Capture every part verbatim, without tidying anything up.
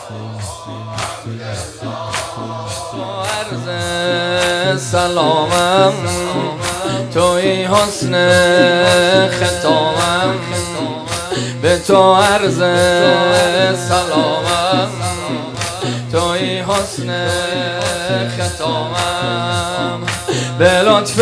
عرض سلامم توی حسن ختامم، به تو عرض سلامم توی حسن ختامم، به لطف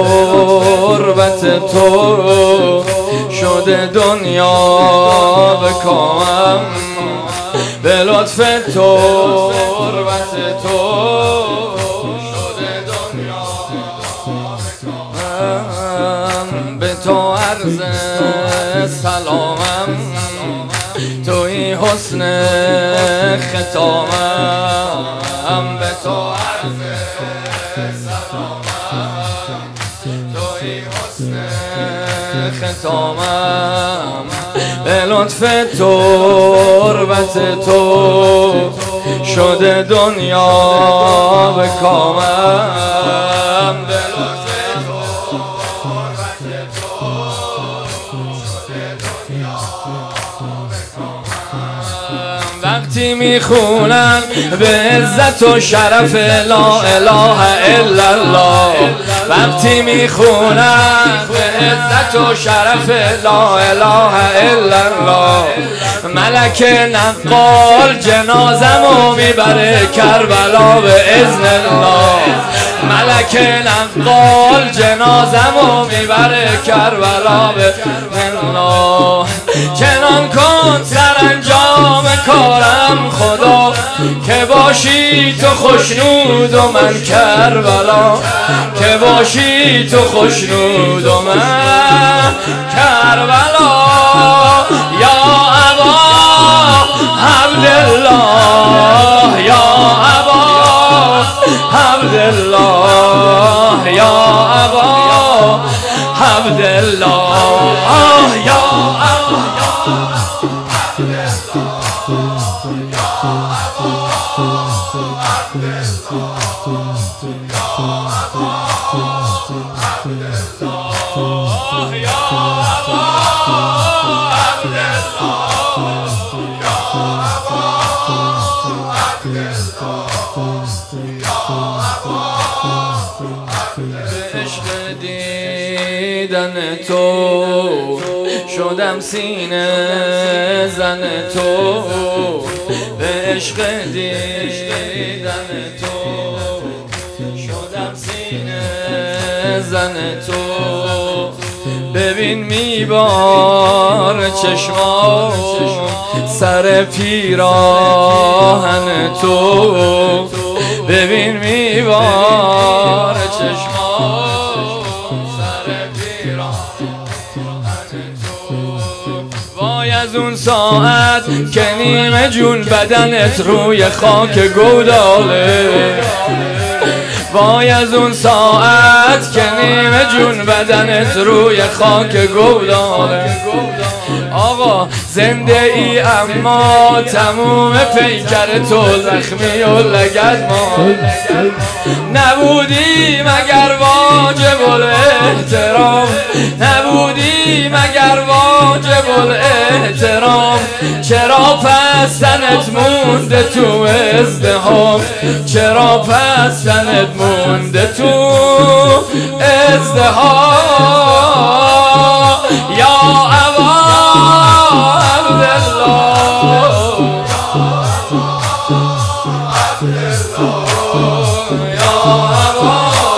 تربت تو شده دنیا به کامم، به لطف تربت تو شده دنیا به کامم، به تو عرض سلامم توی حسن ختامم، به تو عرض سلامم توی حسن ختامم، به لطف تربت تو شده دنیا به کامم، به لطف تربت تو شده دنیا به کامم. وقتی میخونن به عزت و شرف لا اله الا الله، وقتی میخونن به عزت و شرف لا اله الا الله، ملک نقال جنازمو میبره کربلا به اذن الله، ملک نقال جنازمو میبره کربلا به اذن الله. چنان کن سرانجام کارم خدا که باشی تو خوشنود و من کربلا، که باشی تو خوشنود و من کربلا. یا ابا عبدالله، یا ابا عبدالله، یا ابا عبدالله، یا ابا دیدن تو شدم سینه زن تو، به عشق دیدن تو شدم سینه زن تو. ببین میبار چشمام سر پیراهن تو، ببین میبار چشمام سر پیراهن تو. وای از اون ساعت که نیمه جون بدنت روی خاک گوداله، وای از اون ساعت که نیمه جون بدنت روی خاک گوداله. آقا زنده ای اما تموم پیکر تو زخمی و لگد ما، نبودی مگر واجب الاحترام، نبودی مگر واجب الاحترام. چرا پس تنت مونده تو ازدحام، چرا پس تنت مونده تو ازدحام. یا ابا عبدالله، یا ابا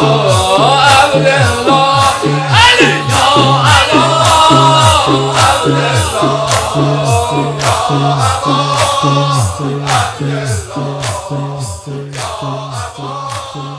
عبدالله، علی یا ابا عبدالله.